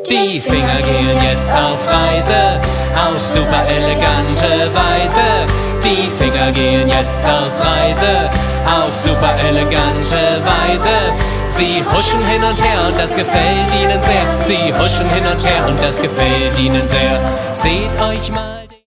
Die Finger gehen jetzt auf Reise, auf super elegante Weise. Die Finger gehen jetzt auf Reise, auf super elegante Weise. Sie huschen hin und her und das gefällt ihnen sehr. Sie huschen hin und her und das gefällt ihnen sehr. Seht euch mal